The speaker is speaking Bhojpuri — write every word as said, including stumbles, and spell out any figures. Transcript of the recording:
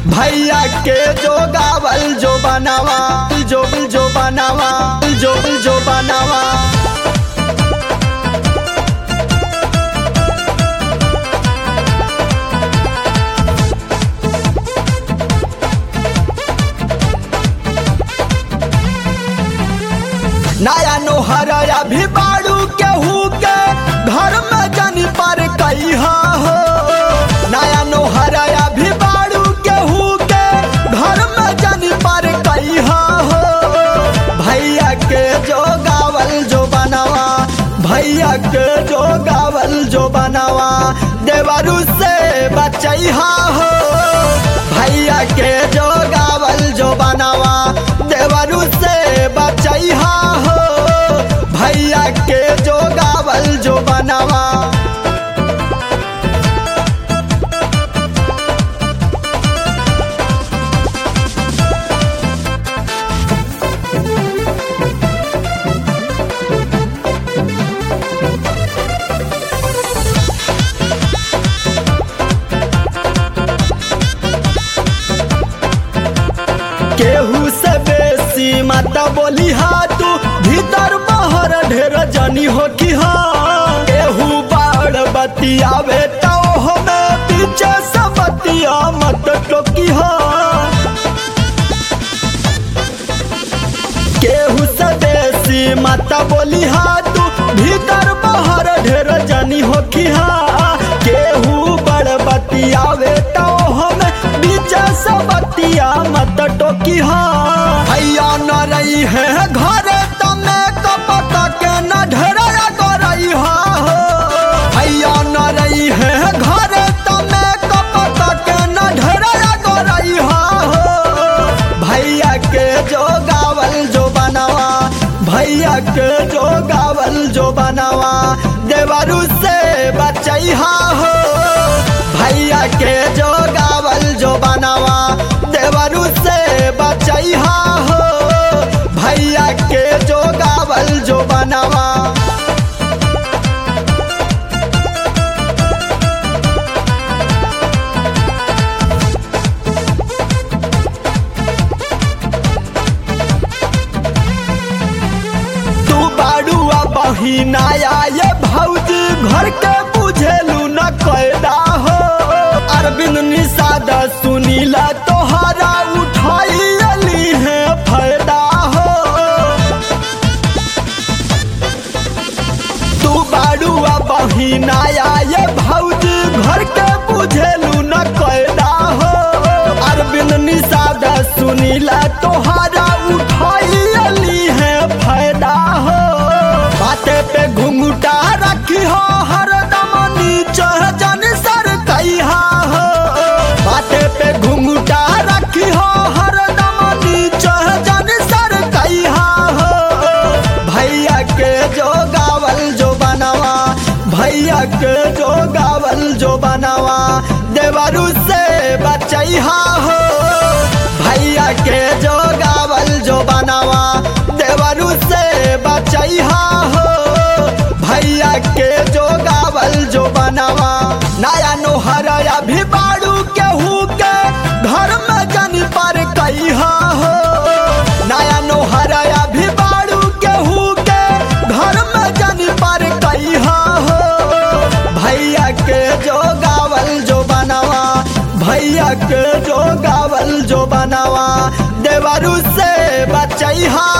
भैया के जो गावल जो बनावा जो जो बनावा जो जो बनावा नया नोहरया भी बाड़ू केहू के घर में जनी पर कहिया हो। नया नोहरया भी बाड़ू केहू के घर में जनी पर कहिया हो। भैया के जो गावल जो बनावा भैया के जो गावल जो बनावा देवरू से बचैहा हो। भैया के जो गावल जो बनावा देवरू से बचैहा हो। भैया के जो गावल जो बनावा केहू से बेसी माता बोली हाथू भीतर बाहर ढेर जनी हो कि हाँ। केहू बाड़ बतियावे तो हमें पीछे से बतिया मत टोकी हाँ। केहू से बेसी माता बोली हाथू भीतर बाहर ढेर जनी हो कि हाँ। केहू बड़ बतियावे तो हमें पीछे से बतिया मत टोकी हाँ। भैया न रही है घर तमे कपक के न ढेरा करई हो। भैया न रही है घर तमे कपक के न ढेरा करई हो। भैया के जो गावल जो बनावा भैया के जो गावल जो बनावा देवरू से बचैहा हो। भैया के जो गावल जो बनावा देवरू से बचैहा हो। भैया के जो गावल जो बनावा तू बाड़ुआ बहिनाया ये भौजी घर के बुझेलू न कैदा हो। अरविंद निषाद सुनीला तोहरा उठाई अली है फायदा हो। तू बाड़ुआ बहिनाया ये भौजी घर के बुझेलू न कैदा हो। अरविंद निषाद सुनीला तोहरा उठाई अली है फायदा हो। बाते पे घुंघटा रखी हो हरदम नीचे जन सर कहिया हो। बाते पे घुंघटा रखी हो हरदम नीचे जन सर कहिया हो। भैया के जो गावल जो बनावा भैया के जो गावल जो बनावा देवरू से बचैहा हो। भैया के जो गावल जो बनावा देवरू से बचैहा हो। भैया के जो गावल जो बनावा नया नोहरया भी बाड़ू केहू के घर में जनी पर कहिया हो। नया नोहरया भी बाड़ू केहू के घर में जनी पर कहिया हो। भैया के जो गावल जो बनावा भैया के जो गावल जो बनावा देवरू से बचैहा